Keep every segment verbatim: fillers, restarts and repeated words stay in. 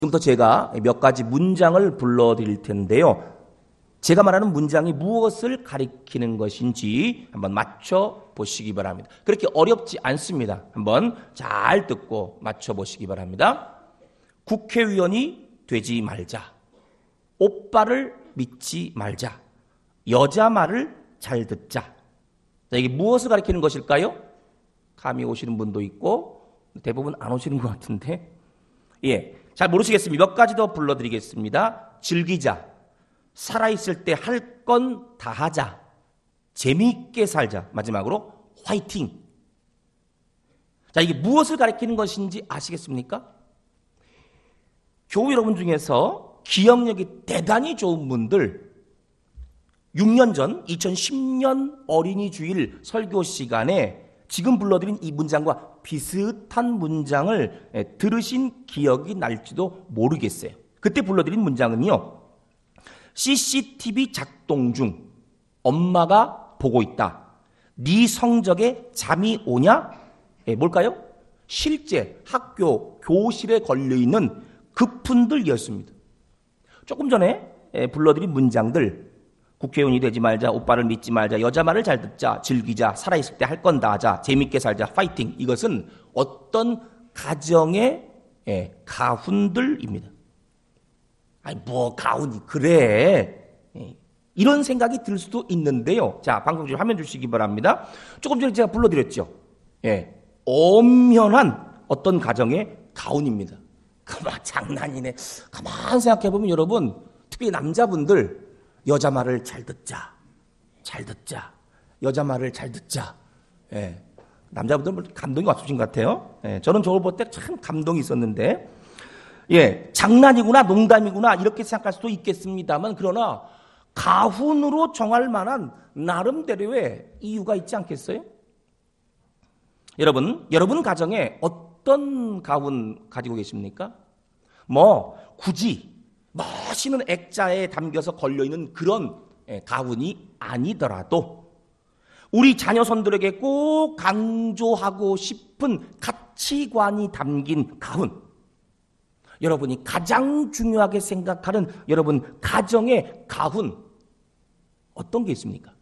지금부터 제가 몇 가지 문장을 불러드릴 텐데요. 제가 말하는 문장이 무엇을 가리키는 것인지 한번 맞춰보시기 바랍니다. 그렇게 어렵지 않습니다. 한번 잘 듣고 맞춰보시기 바랍니다. 국회의원이 되지 말자. 오빠를 믿지 말자. 여자 말을 잘 듣자. 자, 이게 무엇을 가리키는 것일까요? 감이 오시는 분도 있고 대부분 안 오시는 것 같은데, 예, 잘 모르시겠습니다. 몇 가지 더 불러드리겠습니다. 즐기자, 살아있을 때 할 건 다 하자, 재미있게 살자, 마지막으로 화이팅. 자, 이게 무엇을 가리키는 것인지 아시겠습니까? 교우 여러분 중에서 기억력이 대단히 좋은 분들, 육 년 전 이천십 년 어린이 주일 설교 시간에 지금 불러드린 이 문장과 비슷한 문장을 들으신 기억이 날지도 모르겠어요. 그때 불러드린 문장은요, 씨씨티비 작동 중 엄마가 보고 있다. 네 성적에 잠이 오냐? 예, 뭘까요? 실제 학교 교실에 걸려있는 그분들이었습니다. 조금 전에 불러드린 문장들, 국회의원이 되지 말자, 오빠를 믿지 말자, 여자 말을 잘 듣자, 즐기자, 살아있을 때 할 건 다 하자, 재밌게 살자, 파이팅. 이것은 어떤 가정의 예, 가훈들입니다. 아니 뭐 가훈이 그래. 예, 이런 생각이 들 수도 있는데요. 자, 방금 좀 화면 주시기 바랍니다. 조금 전에 제가 불러드렸죠. 예, 엄연한 어떤 가정의 가훈입니다. 가만 장난이네. 가만 생각해보면 여러분, 특히 남자분들, 여자 말을 잘 듣자, 잘 듣자, 여자 말을 잘 듣자. 예, 남자분들 감동이 왔으신 것 같아요. 예, 저는 저걸 볼 때 참 감동이 있었는데, 예, 장난이구나, 농담이구나 이렇게 생각할 수도 있겠습니다만, 그러나 가훈으로 정할 만한 나름대로의 이유가 있지 않겠어요? 여러분, 여러분 가정에 어떤 가훈 가지고 계십니까? 뭐 굳이 멋있는 액자에 담겨서 걸려있는 그런 가훈이 아니더라도 우리 자녀손들에게 꼭 강조하고 싶은 가치관이 담긴 가훈, 여러분이 가장 중요하게 생각하는 여러분 가정의 가훈, 어떤 게 있습니까?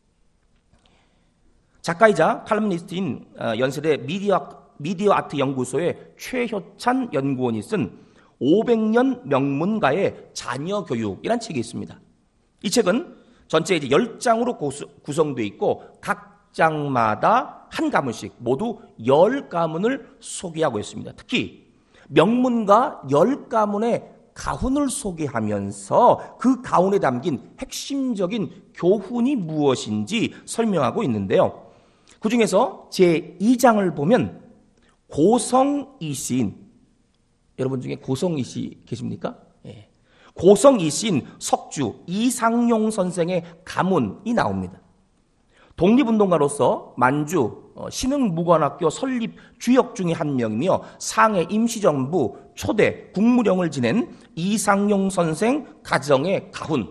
작가이자 칼럼니스트인 연세대 미디어, 미디어 아트 연구소의 최효찬 연구원이 쓴 오백 년 명문가의 자녀 교육이라는 책이 있습니다. 이 책은 전체 이제 열 장으로 구성되어 있고 각 장마다 한 가문씩 모두 열 가문을 소개하고 있습니다. 특히 명문가 열 가문의 가훈을 소개하면서 그 가훈에 담긴 핵심적인 교훈이 무엇인지 설명하고 있는데요. 그 중에서 제이 장을 보면 고성이 시인, 여러분 중에 고성이 씨 계십니까? 예. 고성이 시인 석주 이상용 선생의 가문이 나옵니다. 독립운동가로서 만주 신흥무관학교 설립 주역 중에 한 명이며 상해 임시정부 초대 국무령을 지낸 이상용 선생 가정의 가훈,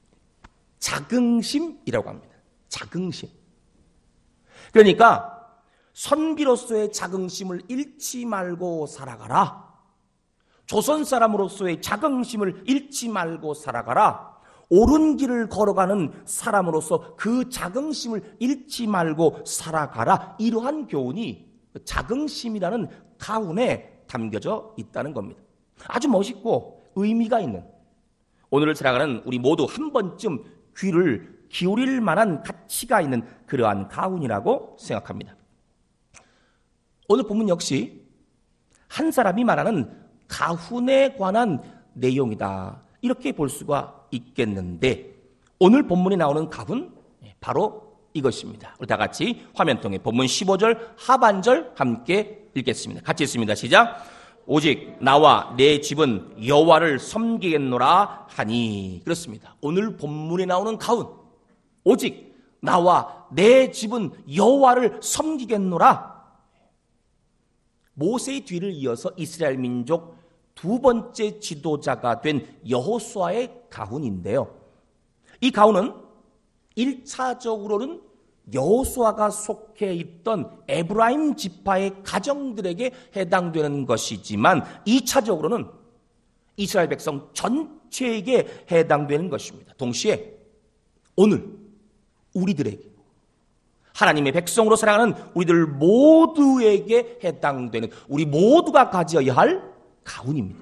자긍심이라고 합니다. 자긍심. 그러니까 선비로서의 자긍심을 잃지 말고 살아가라. 조선 사람으로서의 자긍심을 잃지 말고 살아가라. 옳은 길을 걸어가는 사람으로서 그 자긍심을 잃지 말고 살아가라. 이러한 교훈이 자긍심이라는 가훈에 담겨져 있다는 겁니다. 아주 멋있고 의미가 있는, 오늘을 살아가는 우리 모두 한 번쯤 귀를 기울일 만한 가치가 있는 그러한 가훈이라고 생각합니다. 오늘 본문 역시 한 사람이 말하는 가훈에 관한 내용이다, 이렇게 볼 수가 있겠는데, 오늘 본문에 나오는 가훈, 바로 이것입니다. 우리 다 같이 화면 통해 본문 십오 절 하반절 함께 읽겠습니다. 같이 읽습니다. 시작. 오직 나와 내 집은 여호와를 섬기겠노라 하니. 그렇습니다. 오늘 본문에 나오는 가훈, 오직 나와 내 집은 여호와를 섬기겠노라. 모세의 뒤를 이어서 이스라엘 민족 두 번째 지도자가 된 여호수아의 가훈인데요. 이 가훈은 일 차적으로는 여호수아가 속해 있던 에브라임 지파의 가정들에게 해당되는 것이지만 이 차적으로는 이스라엘 백성 전체에게 해당되는 것입니다. 동시에 오늘 우리들에게, 하나님의 백성으로 살아가는 우리들 모두에게 해당되는, 우리 모두가 가져야 할 가훈입니다.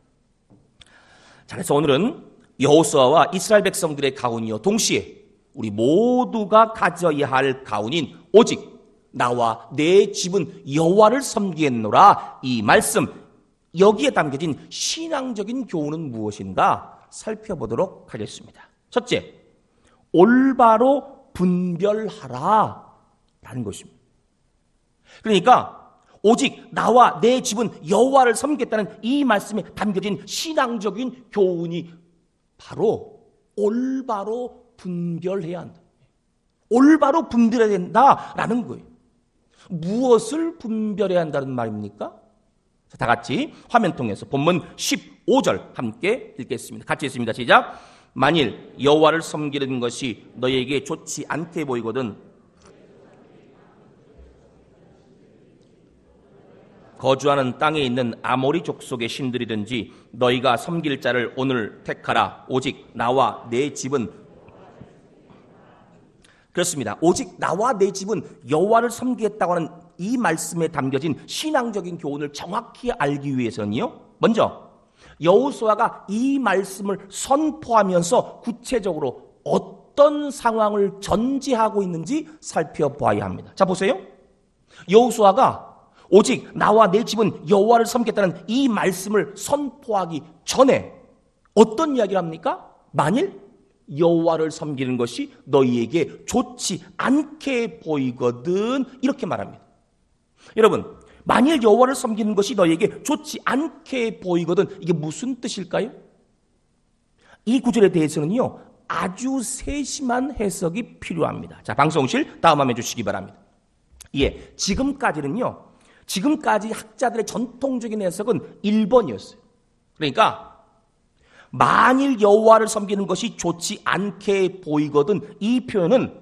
자, 그래서 오늘은 여호수아와 이스라엘 백성들의 가훈이요, 동시에 우리 모두가 가져야 할 가훈인 오직 나와 내 집은 여호와를 섬기겠노라, 이 말씀, 여기에 담겨진 신앙적인 교훈은 무엇인가 살펴보도록 하겠습니다. 첫째, 올바로 분별하라 라는 것입니다. 그러니까 오직 나와 내 집은 여호와를 섬기겠다는 이 말씀에 담겨진 신앙적인 교훈이 바로 올바로 분별해야 한다. 올바로 분별해야 된다라는 거예요. 무엇을 분별해야 한다는 말입니까? 다 같이 화면 통해서 본문 십오 절 함께 읽겠습니다. 같이 읽습니다. 시작. 만일 여호와를 섬기는 것이 너희에게 좋지 않게 보이거든 거주하는 땅에 있는 아모리 족속의 신들이든지 너희가 섬길 자를 오늘 택하라. 오직 나와 내 집은, 그렇습니다. 오직 나와 내 집은 여호와를 섬기겠다고 하는 이 말씀에 담겨진 신앙적인 교훈을 정확히 알기 위해서는요, 먼저 여호수아가 이 말씀을 선포하면서 구체적으로 어떤 상황을 전제하고 있는지 살펴봐야 합니다. 자, 보세요. 여호수아가 오직 나와 내 집은 여호와를 섬기겠다는 이 말씀을 선포하기 전에 어떤 이야기를 합니까? 만일 여호와를 섬기는 것이 너희에게 좋지 않게 보이거든, 이렇게 말합니다. 여러분, 만일 여호와를 섬기는 것이 너희에게 좋지 않게 보이거든, 이게 무슨 뜻일까요? 이 구절에 대해서는요, 아주 세심한 해석이 필요합니다. 자, 방송실 다음 화면 주시기 바랍니다. 예, 지금까지는요, 지금까지 학자들의 전통적인 해석은 일 번이었어요. 그러니까 만일 여호와를 섬기는 것이 좋지 않게 보이거든, 이 표현은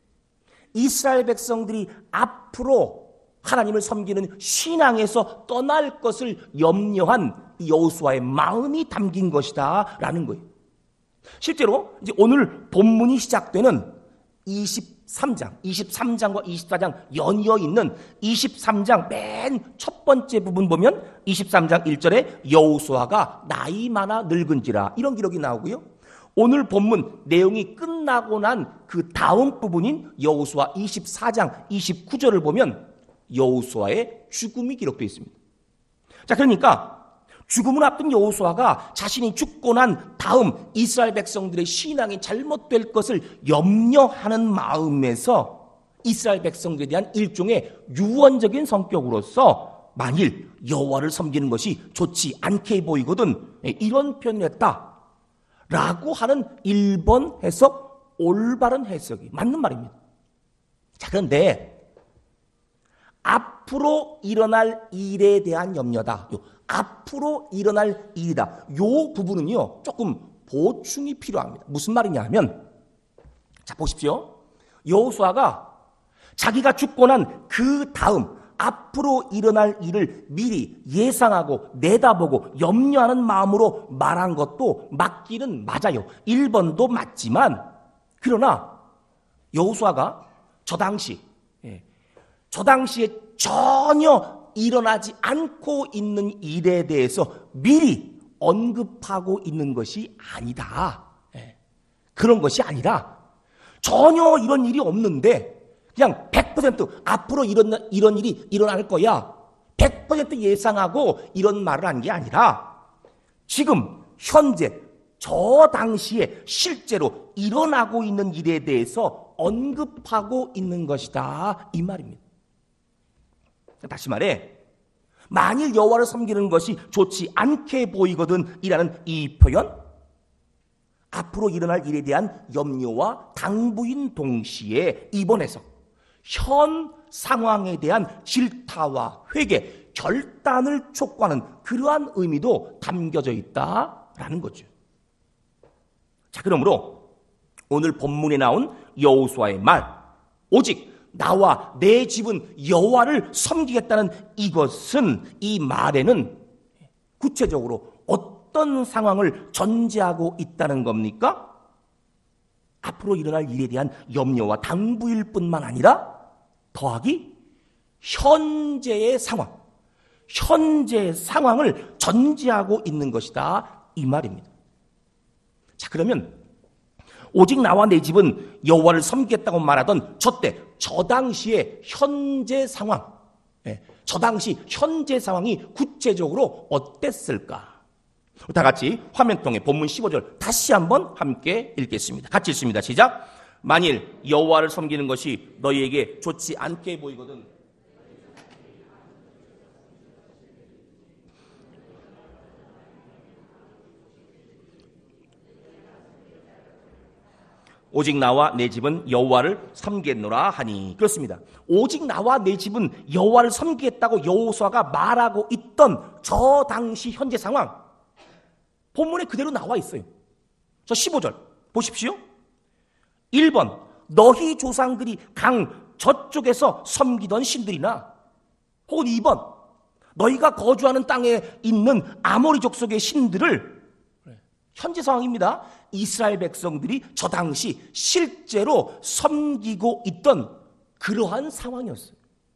이스라엘 백성들이 앞으로 하나님을 섬기는 신앙에서 떠날 것을 염려한 여호수아의 마음이 담긴 것이다 라는 거예요. 실제로 이제 오늘 본문이 시작되는 이십삼 장, 이십삼 장과 이십사 장 연이어 있는 이십삼 장 맨 첫 번째 부분 보면 이십삼 장 일 절에 여호수아가 나이 많아 늙은지라, 이런 기록이 나오고요. 오늘 본문 내용이 끝나고 난 그 다음 부분인 여호수아 이십사 장 이십구 절을 보면 여호수아의 죽음이 기록되어 있습니다. 자, 그러니까 죽음을 앞둔 여호수아가 자신이 죽고 난 다음 이스라엘 백성들의 신앙이 잘못될 것을 염려하는 마음에서 이스라엘 백성들에 대한 일종의 유언적인 성격으로서 만일 여호와를 섬기는 것이 좋지 않게 보이거든, 이런 표현을 했다라고 하는 일 번 해석, 올바른 해석이 맞는 말입니다. 자, 그런데 앞으로 일어날 일에 대한 염려다, 요 앞으로 일어날 일이다, 요 부분은요 조금 보충이 필요합니다. 무슨 말이냐 하면, 자 보십시오. 여호수아가 자기가 죽고 난 그 다음 앞으로 일어날 일을 미리 예상하고 내다보고 염려하는 마음으로 말한 것도 맞기는 맞아요. 일 번도 맞지만, 그러나 여호수아가 저 당시 저 당시에 전혀 일어나지 않고 있는 일에 대해서 미리 언급하고 있는 것이 아니다. 그런 것이 아니라 전혀 이런 일이 없는데 그냥 백 퍼센트 앞으로 이런, 이런 일이 일어날 거야, 백 퍼센트 예상하고 이런 말을 한 게 아니라 지금 현재 저 당시에 실제로 일어나고 있는 일에 대해서 언급하고 있는 것이다, 이 말입니다. 다시 말해, 만일 여호와를 섬기는 것이 좋지 않게 보이거든 이라는 이 표현, 앞으로 일어날 일에 대한 염려와 당부인 동시에 이번에서 현 상황에 대한 질타와 회개, 결단을 촉구하는 그러한 의미도 담겨져 있다라는 거죠. 자, 그러므로 오늘 본문에 나온 여호수아의 말, 오직 나와 내 집은 여호와를 섬기겠다는 이것은, 이 말에는 구체적으로 어떤 어떤 상황을 전제하고 있다는 겁니까? 앞으로 일어날 일에 대한 염려와 당부일 뿐만 아니라 더하기 현재의 상황, 현재의 상황을 전제하고 있는 것이다 이 말입니다. 자, 그러면 오직 나와 내 집은 여호와를 섬기겠다고 말하던 저때, 저 당시의 현재 상황, 예, 저 당시 현재 상황이 구체적으로 어땠을까? 다 같이 화면 통해 본문 십오 절 다시 한번 함께 읽겠습니다. 같이 읽습니다. 시작. 만일 여호와를 섬기는 것이 너희에게 좋지 않게 보이거든 오직 나와 내 집은 여호와를 섬기겠노라 하니. 그렇습니다. 오직 나와 내 집은 여호와를 섬기겠다고 여호수아가 말하고 있던 저 당시 현재 상황, 본문에 그대로 나와 있어요. 저 십오 절 보십시오. 일 번 너희 조상들이 강 저쪽에서 섬기던 신들이나, 혹은 이 번 너희가 거주하는 땅에 있는 아모리 족속의 신들을, 현재 상황입니다. 이스라엘 백성들이 저 당시 실제로 섬기고 있던 그러한 상황이었어요.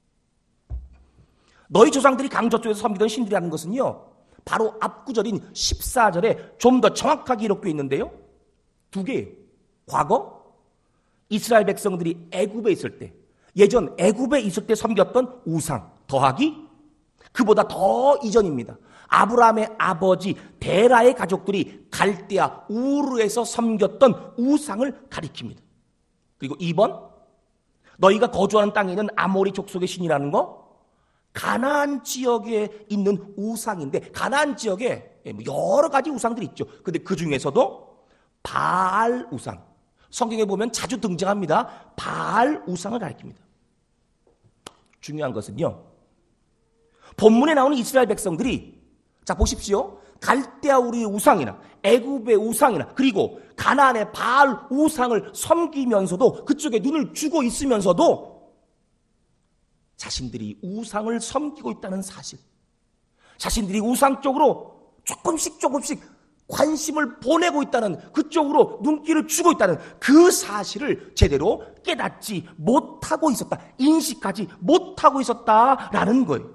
너희 조상들이 강 저쪽에서 섬기던 신들이라는 것은요, 바로 앞구절인 십사 절에 좀 더 정확하게 기록되어 있는데요, 두 개예요. 과거 이스라엘 백성들이 애굽에 있을 때, 예전 애굽에 있을 때 섬겼던 우상 더하기 그보다 더 이전입니다. 아브라함의 아버지 데라의 가족들이 갈대아 우르에서 섬겼던 우상을 가리킵니다. 그리고 이 번 너희가 거주하는 땅에 있는 아모리 족속의 신이라는 거, 가나안 지역에 있는 우상인데, 가나안 지역에 여러 가지 우상들이 있죠. 근데 그 중에서도 바알 우상, 성경에 보면 자주 등장합니다. 바알 우상을 가리킵니다. 중요한 것은요, 본문에 나오는 이스라엘 백성들이, 자 보십시오, 갈대아 우르의 우상이나 애굽의 우상이나 그리고 가나안의 바알 우상을 섬기면서도, 그쪽에 눈을 주고 있으면서도 자신들이 우상을 섬기고 있다는 사실, 자신들이 우상 쪽으로 조금씩 조금씩 관심을 보내고 있다는, 그쪽으로 눈길을 주고 있다는 그 사실을 제대로 깨닫지 못하고 있었다, 인식하지 못하고 있었다라는 거예요.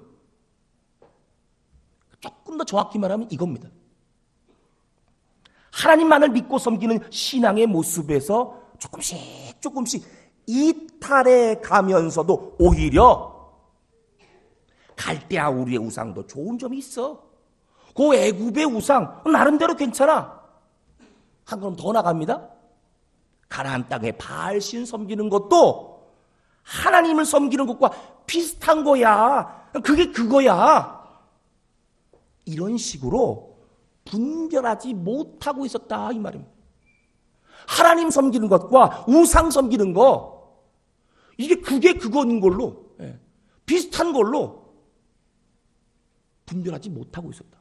조금 더 정확히 말하면 이겁니다. 하나님만을 믿고 섬기는 신앙의 모습에서 조금씩 조금씩 이탈해 가면서도 오히려 갈대아 우르의 우상도 좋은 점이 있어. 그 애굽의 우상 나름대로 괜찮아. 한 걸음 더 나갑니다. 가나안 땅에 바알신 섬기는 것도 하나님을 섬기는 것과 비슷한 거야. 그게 그거야. 이런 식으로 분별하지 못하고 있었다 이 말입니다. 하나님 섬기는 것과 우상 섬기는 거, 이게 그게 그거인 걸로, 예, 비슷한 걸로 분별하지 못하고 있었다.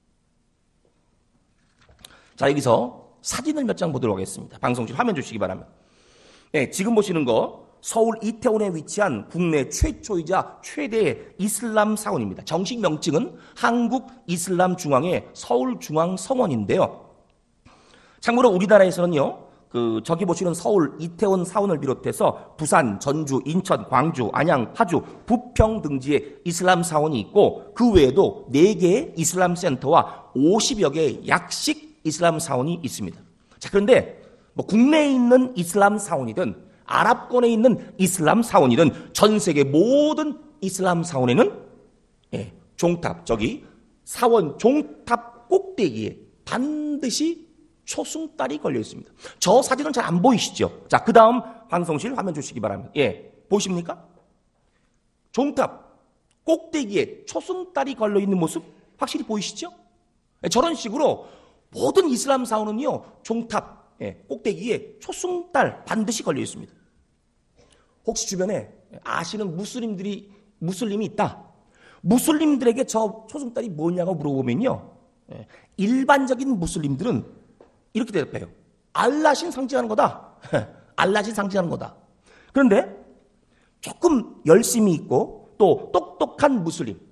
자, 여기서 사진을 몇 장 보도록 하겠습니다. 방송실 화면 주시기 바랍니다. 예, 지금 보시는 거 서울 이태원에 위치한 국내 최초이자 최대의 이슬람 사원입니다. 정식 명칭은 한국이슬람중앙회 서울중앙성원인데요. 참고로 우리나라에서는요, 그 저기 보시는 서울 이태원 사원을 비롯해서 부산, 전주, 인천, 광주, 안양, 파주, 부평 등지에 이슬람 사원이 있고, 그 외에도 네 개의 이슬람 센터와 오십여 개의 약식 이슬람 사원이 있습니다. 자, 그런데 뭐 국내에 있는 이슬람 사원이든 아랍권에 있는 이슬람 사원이든 전 세계 모든 이슬람 사원에는, 예, 종탑, 저기 사원 종탑 꼭대기에 반드시 초승달이 걸려 있습니다. 저 사진은 잘 안 보이시죠? 자, 그 다음 방송실 화면 주시기 바랍니다. 예, 보십니까? 종탑 꼭대기에 초승달이 걸려 있는 모습 확실히 보이시죠? 예, 저런 식으로 모든 이슬람 사원은요, 종탑, 예, 꼭대기에 초승달 반드시 걸려 있습니다. 혹시 주변에 아시는 무슬림들이, 무슬림이 있다, 무슬림들에게 저 초승달이 뭐냐고 물어보면요, 예, 일반적인 무슬림들은 이렇게 대답해요. 알라신 상징하는 거다. 알라신 상징하는 거다. 그런데 조금 열심히 있고 또 똑똑한 무슬림,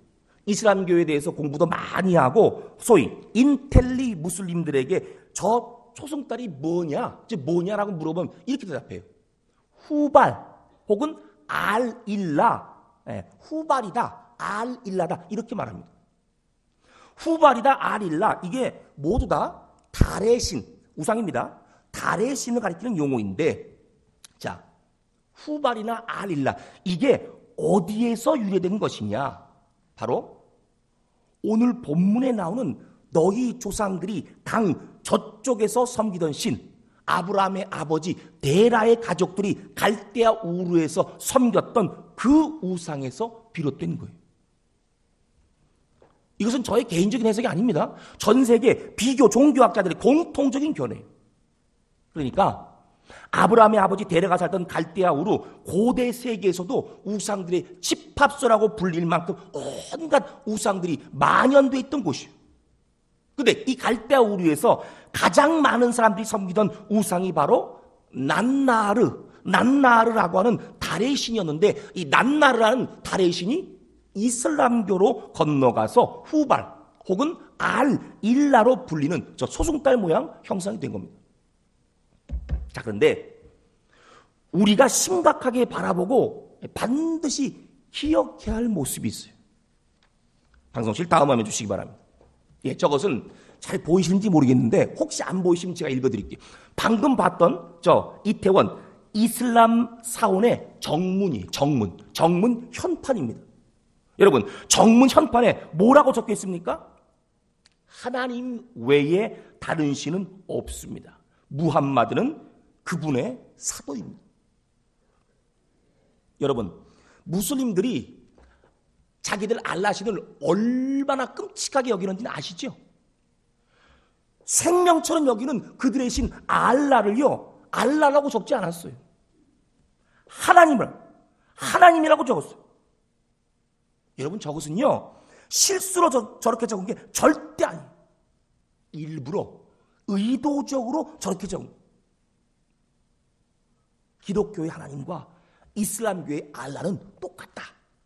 이슬람교에 대해서 공부도 많이 하고 소위 인텔리 무슬림들에게 저 초승달이 뭐냐, 즉 뭐냐라고 물어보면 이렇게 대답해요. 후발 혹은 알일라, 예, 후발이다, 알일라다 이렇게 말합니다. 후발이다, 알일라 이게 모두 다 달의 신, 우상입니다. 달의 신을 가리키는 용어인데, 자, 후발이나 알일라 이게 어디에서 유래된 것이냐? 바로 오늘 본문에 나오는 너희 조상들이 강 저쪽에서 섬기던 신, 아브라함의 아버지 데라의 가족들이 갈대아 우르에서 섬겼던 그 우상에서 비롯된 거예요. 이것은 저의 개인적인 해석이 아닙니다. 전 세계 비교 종교학자들의 공통적인 견해예요. 그러니까 아브라함의 아버지 데라가 살던 갈대아 우르, 고대 세계에서도 우상들의 집합소라고 불릴 만큼 온갖 우상들이 만연되어 있던 곳이에요. 근데 이 갈대아 우르에서 가장 많은 사람들이 섬기던 우상이 바로 난나르, 난나르라고 하는 달의 신이었는데, 이 난나르라는 달의 신이 이슬람교로 건너가서 후발 혹은 알일라로 불리는 저 소승달 모양 형상이 된 겁니다. 자, 그런데 우리가 심각하게 바라보고 반드시 기억해야 할 모습이 있어요. 방송실 다음 화면 주시기 바랍니다. 예, 저것은 잘 보이시는지 모르겠는데 혹시 안 보이시면 제가 읽어드릴게요. 방금 봤던 저 이태원 이슬람 사원의 정문이 정문, 정문 현판입니다. 여러분, 정문 현판에 뭐라고 적혀 있습니까? 하나님 외에 다른 신은 없습니다. 무함마드는 그분의 사도입니다. 여러분, 무슬림들이 자기들 알라신을 얼마나 끔찍하게 여기는지는 아시죠? 생명처럼 여기는 그들의 신 알라를요, 알라라고 적지 않았어요. 하나님을, 하나님이라고 적었어요. 여러분, 저것은요, 실수로 저, 저렇게 적은 게 절대 아니에요. 일부러, 의도적으로 저렇게 적은 거예요. 기독교의 하나님과 이슬람교의 알라는 똑같다.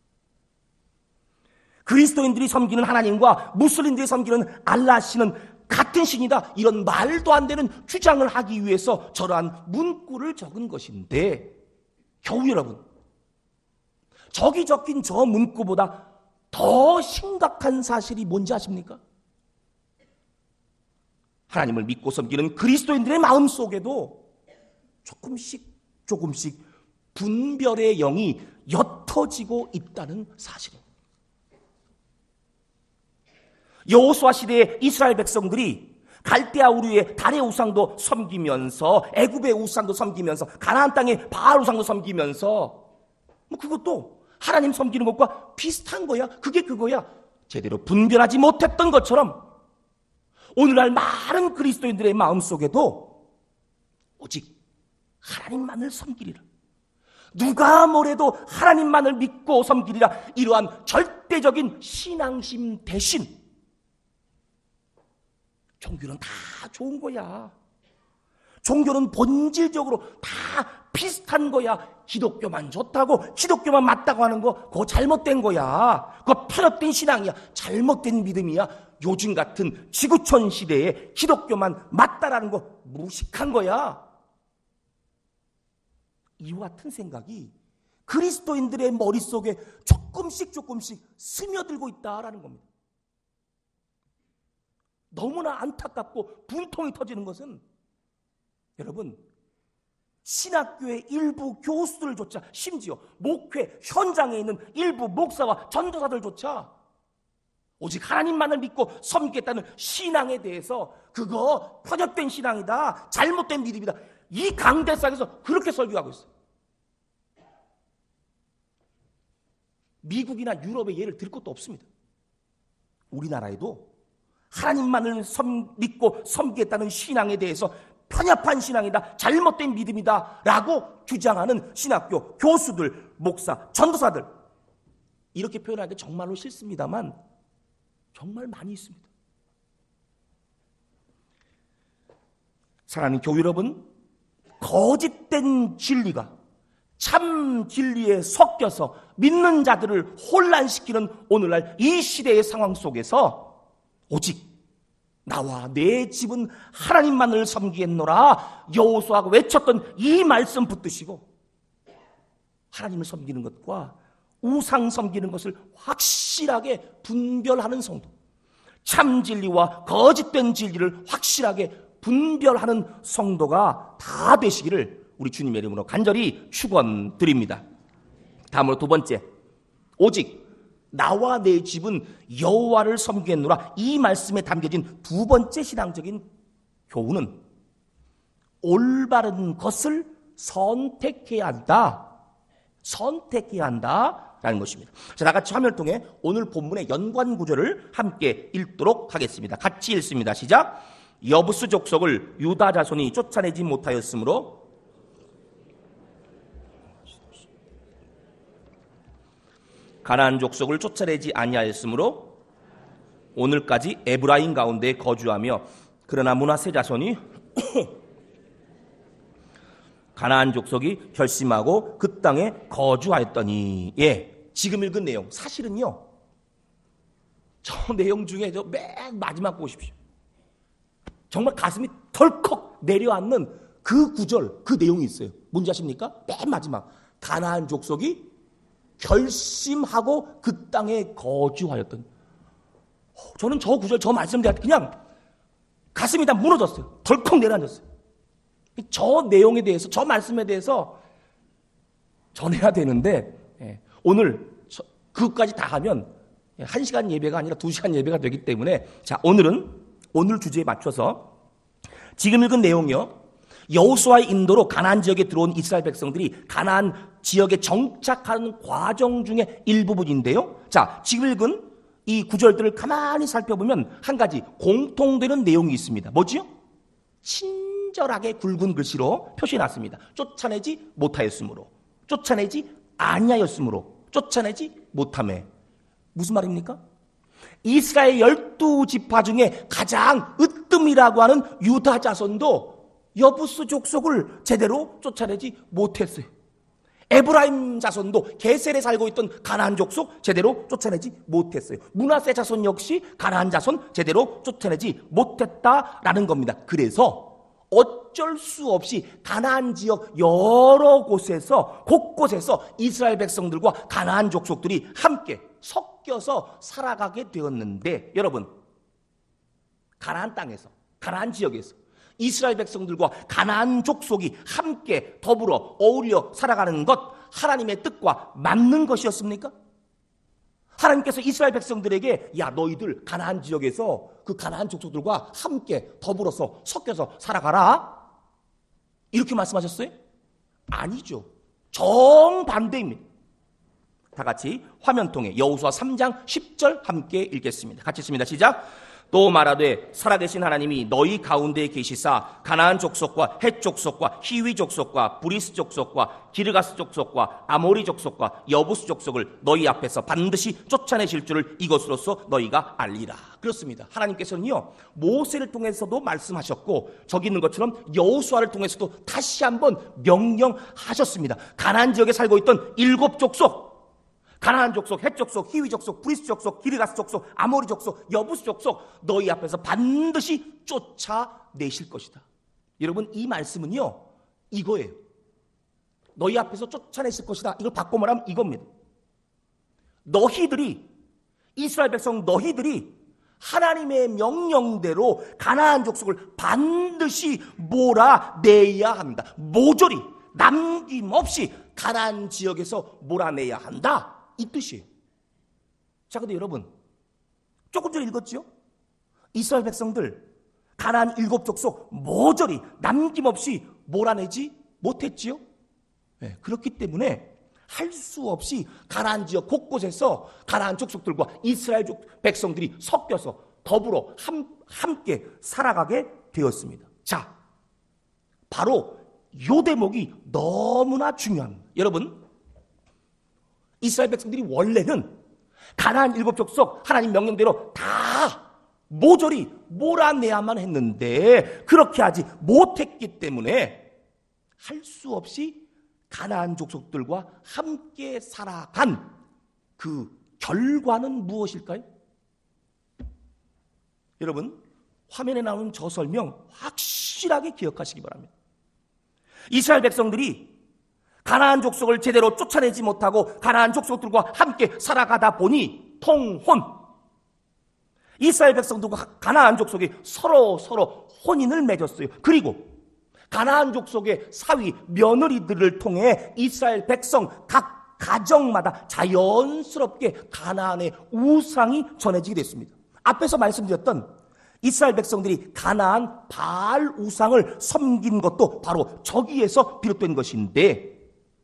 그리스도인들이 섬기는 하나님과 무슬림들이 섬기는 알라 신은 같은 신이다. 이런 말도 안 되는 주장을 하기 위해서 저러한 문구를 적은 것인데, 겨우 여러분, 저기 적힌 저 문구보다 더 심각한 사실이 뭔지 아십니까? 하나님을 믿고 섬기는 그리스도인들의 마음속에도 조금씩 조금씩 분별의 영이 옅어지고 있다는 사실입니다. 여호수아 시대의 이스라엘 백성들이 갈대아 우르의 달의 우상도 섬기면서 애굽의 우상도 섬기면서 가나안 땅의 바알 우상도 섬기면서 뭐 그것도 하나님 섬기는 것과 비슷한 거야. 그게 그거야. 제대로 분별하지 못했던 것처럼 오늘날 많은 그리스도인들의 마음속에도 오직 하나님만을 섬기리라, 누가 뭐래도 하나님만을 믿고 섬기리라, 이러한 절대적인 신앙심 대신 종교는 다 좋은 거야. 종교는 본질적으로 다 비슷한 거야. 기독교만 좋다고, 기독교만 맞다고 하는 거 그거 잘못된 거야. 그거 편협된 신앙이야. 잘못된 믿음이야. 요즘 같은 지구촌 시대에 기독교만 맞다라는 거 무식한 거야. 이와 같은 생각이 그리스도인들의 머릿속에 조금씩 조금씩 스며들고 있다라는 겁니다. 너무나 안타깝고 분통이 터지는 것은, 여러분, 신학교의 일부 교수들조차, 심지어 목회 현장에 있는 일부 목사와 전도사들조차 오직 하나님만을 믿고 섬기겠다는 신앙에 대해서 그거 편협된 신앙이다, 잘못된 믿음이다, 이 강대상에서 그렇게 설교하고 있어요. 미국이나 유럽의 예를 들 것도 없습니다. 우리나라에도 하나님만을 섬, 믿고 섬기겠다는 신앙에 대해서 편협한 신앙이다, 잘못된 믿음이다 라고 주장하는 신학교 교수들, 목사, 전도사들, 이렇게 표현하기 정말로 싫습니다만 정말 많이 있습니다. 사랑하는 교회 여러분, 거짓된 진리가 참 진리에 섞여서 믿는 자들을 혼란시키는 오늘날 이 시대의 상황 속에서 오직 나와 내 집은 하나님만을 섬기겠노라 여호수아가 외쳤던 이 말씀 붙드시고 하나님을 섬기는 것과 우상 섬기는 것을 확실하게 분별하는 성도, 참 진리와 거짓된 진리를 확실하게 분별하는 성도가 다 되시기를 우리 주님의 이름으로 간절히 축원드립니다. 다음으로 두 번째, 오직 나와 내 집은 여호와를 섬기겠노라. 이 말씀에 담겨진 두 번째 신앙적인 교훈은 올바른 것을 선택해야 한다. 선택해야 한다라는 것입니다. 자, 나같이 화면을 통해 오늘 본문의 연관 구절을 함께 읽도록 하겠습니다. 같이 읽습니다. 시작. 여부스 족속을 유다 자손이 쫓아내지 못하였으므로 가나안 족속을 쫓아내지 아니하였으므로 오늘까지 에브라임 가운데 거주하며 그러나 므낫세 자손이 가나안 족속이 결심하고 그 땅에 거주하였더니. 예, 지금 읽은 내용 사실은요, 저 내용 중에 저 맨 마지막 보십시오. 정말 가슴이 덜컥 내려앉는 그 구절, 그 내용이 있어요. 뭔지 아십니까? 맨 마지막 가나안 족속이 결심하고 그 땅에 거주하였더니. 저는 저 구절, 저 말씀대로 그냥 가슴이 다 무너졌어요. 덜컥 내려앉았어요. 저 내용에 대해서, 저 말씀에 대해서 전해야 되는데, 예, 오늘 저, 그것까지 다 하면 한 시간 예배가 아니라 두 시간 예배가 되기 때문에, 자, 오늘은 오늘 주제에 맞춰서 지금 읽은 내용이요, 여호수아의 인도로 가나안 지역에 들어온 이스라엘 백성들이 가나안 지역에 정착하는 과정 중에 일부분인데요. 자, 지금 읽은 이 구절들을 가만히 살펴보면 한 가지 공통되는 내용이 있습니다. 뭐지요? 친절하게 굵은 글씨로 표시해놨습니다. 쫓아내지 못하였으므로, 쫓아내지 아니하였으므로, 쫓아내지 못하매. 무슨 말입니까? 이스라엘 열두 지파 중에 가장 으뜸이라고 하는 유다 자손도 여부스 족속을 제대로 쫓아내지 못했어요. 에브라임 자손도 게셀에 살고 있던 가나안 족속 제대로 쫓아내지 못했어요. 므낫세 자손 역시 가나안 자손 제대로 쫓아내지 못했다라는 겁니다. 그래서 어쩔 수 없이 가나안 지역 여러 곳에서, 곳곳에서 이스라엘 백성들과 가나안 족속들이 함께 섞여서 살아가게 되었는데, 여러분, 가나안 땅에서, 가나안 지역에서 이스라엘 백성들과 가나안 족속이 함께 더불어 어울려 살아가는 것, 하나님의 뜻과 맞는 것이었습니까? 하나님께서 이스라엘 백성들에게, 야, 너희들 가나안 지역에서 그 가나안 족속들과 함께 더불어서 섞여서 살아가라, 이렇게 말씀하셨어요? 아니죠. 정반대입니다. 다 같이 화면 통해 여호수아 삼 장 십 절 함께 읽겠습니다. 같이 읽습니다. 시작. 또 말하되 살아계신 하나님이 너희 가운데에 계시사 가나안 족속과 헷 족속과 히위 족속과 브리스 족속과 기르가스 족속과 아모리 족속과 여부스 족속을 너희 앞에서 반드시 쫓아내실 줄을 이것으로써 너희가 알리라. 그렇습니다. 하나님께서는요, 모세를 통해서도 말씀하셨고 저기 있는 것처럼 여호수아를 통해서도 다시 한번 명령하셨습니다. 가나안 지역에 살고 있던 일곱 족속, 가나안 족속, 헷 족속, 히위 족속, 브리스 족속, 기르가스 족속, 아모리 족속, 여부스 족속 너희 앞에서 반드시 쫓아내실 것이다. 여러분, 이 말씀은요, 이거예요. 너희 앞에서 쫓아내실 것이다. 이걸 바꿔 말하면 이겁니다. 너희들이, 이스라엘 백성 너희들이 하나님의 명령대로 가나안 족속을 반드시 몰아내야 한다. 모조리 남김없이 가나안 지역에서 몰아내야 한다, 이 뜻이에요. 자, 근데 여러분, 조금 전에 읽었죠? 이스라엘 백성들 가나안 일곱 족속 모조리 남김없이 몰아내지 못했지요? 네, 그렇기 때문에 할 수 없이 가나안 지역 곳곳에서 가나안 족속들과 이스라엘 백성들이 섞여서 더불어 함, 함께 살아가게 되었습니다. 자, 바로 이 대목이 너무나 중요합니다. 여러분, 이스라엘 백성들이 원래는 가나안 일곱 족속 하나님 명령대로 다 모조리 몰아내야만 했는데 그렇게 하지 못했기 때문에 할 수 없이 가나안 족속들과 함께 살아간 그 결과는 무엇일까요? 여러분, 화면에 나오는 저 설명 확실하게 기억하시기 바랍니다. 이스라엘 백성들이 가나안 족속을 제대로 쫓아내지 못하고 가나안 족속들과 함께 살아가다 보니 통혼, 이스라엘 백성들과 가나안 족속이 서로 서로 혼인을 맺었어요. 그리고 가나안 족속의 사위 며느리들을 통해 이스라엘 백성 각 가정마다 자연스럽게 가나안의 우상이 전해지게 됐습니다. 앞에서 말씀드렸던 이스라엘 백성들이 가나안 바알 우상을 섬긴 것도 바로 저기에서 비롯된 것인데,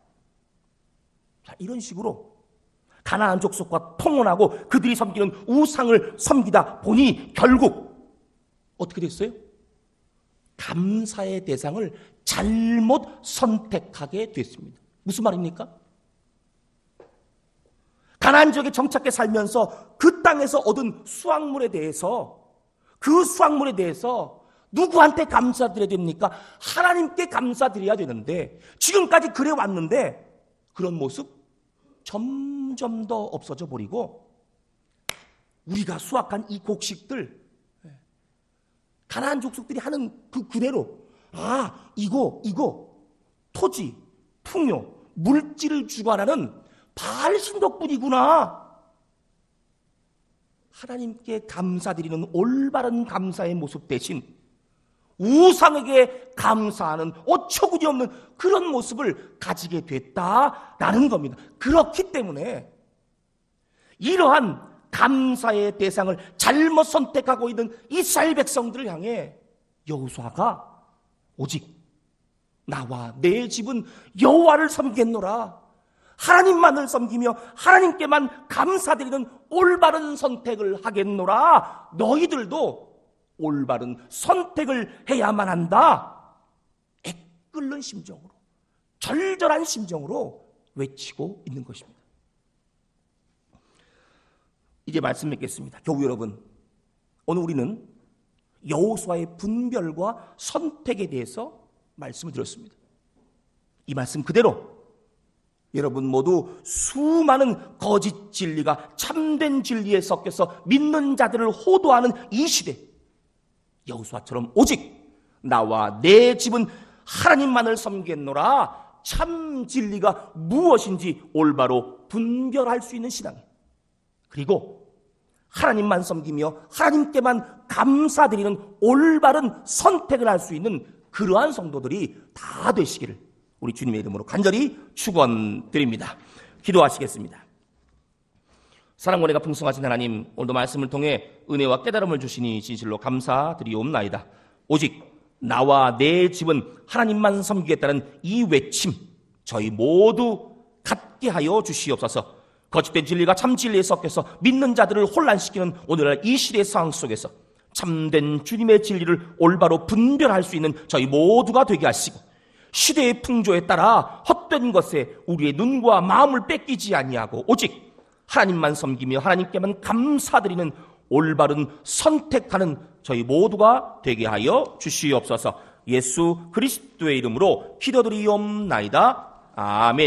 자, 이런 식으로 가나안 족속과 통혼하고 그들이 섬기는 우상을 섬기다 보니 결국 어떻게 됐어요? 감사의 대상을 잘못 선택하게 됐습니다. 무슨 말입니까? 가나안 지역에 정착해 살면서 그 땅에서 얻은 수확물에 대해서 그 수확물에 대해서 누구한테 감사드려야 됩니까? 하나님께 감사드려야 되는데 지금까지 그래 왔는데 그런 모습 점점 더 없어져 버리고 우리가 수확한 이 곡식들 가나안 족속들이 하는 그 그대로 아 이거 이거 토지, 풍요, 물질을 주관하는 바알 신 덕분이구나. 하나님께 감사드리는 올바른 감사의 모습 대신 우상에게 감사하는 어처구니 없는 그런 모습을 가지게 됐다라는 겁니다. 그렇기 때문에 이러한 감사의 대상을 잘못 선택하고 있는 이스라엘 백성들을 향해 여호수아가 오직 나와 내 집은 여호와를 섬겠노라, 하나님만을 섬기며 하나님께만 감사드리는 올바른 선택을 하겠노라, 너희들도 올바른 선택을 해야만 한다, 애끓는 심정으로, 절절한 심정으로 외치고 있는 것입니다. 이제 말씀 맺겠습니다. 교우 여러분, 오늘 우리는 여호수아의 분별과 선택에 대해서 말씀을 드렸습니다. 이 말씀 그대로 여러분 모두 수많은 거짓 진리가 참된 진리에 섞여서 믿는 자들을 호도하는 이 시대, 여호수아처럼 오직 나와 내 집은 하나님만을 섬겠노라, 참 진리가 무엇인지 올바로 분별할 수 있는 신앙, 그리고 하나님만 섬기며 하나님께만 감사드리는 올바른 선택을 할 수 있는 그러한 성도들이 다 되시기를 우리 주님의 이름으로 간절히 축원드립니다. 기도하시겠습니다. 사랑과 은혜가 풍성하신 하나님, 오늘도 말씀을 통해 은혜와 깨달음을 주시니 진실로 감사드리옵나이다. 오직 나와 내 집은 하나님만 섬기겠다는 이 외침, 저희 모두 갖게 하여 주시옵소서. 거짓된 진리가 참 진리에 섞여서 믿는 자들을 혼란시키는 오늘날 이 시대의 상황 속에서 참된 주님의 진리를 올바로 분별할 수 있는 저희 모두가 되게 하시고, 시대의 풍조에 따라 헛된 것에 우리의 눈과 마음을 뺏기지 아니하고 오직 하나님만 섬기며 하나님께만 감사드리는 올바른 선택하는 저희 모두가 되게 하여 주시옵소서. 예수 그리스도의 이름으로 기도드리옵나이다. 아멘.